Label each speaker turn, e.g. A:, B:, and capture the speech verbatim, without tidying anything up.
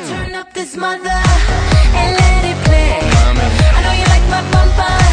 A: Turn up this mother and let it play. I know you like my bumper.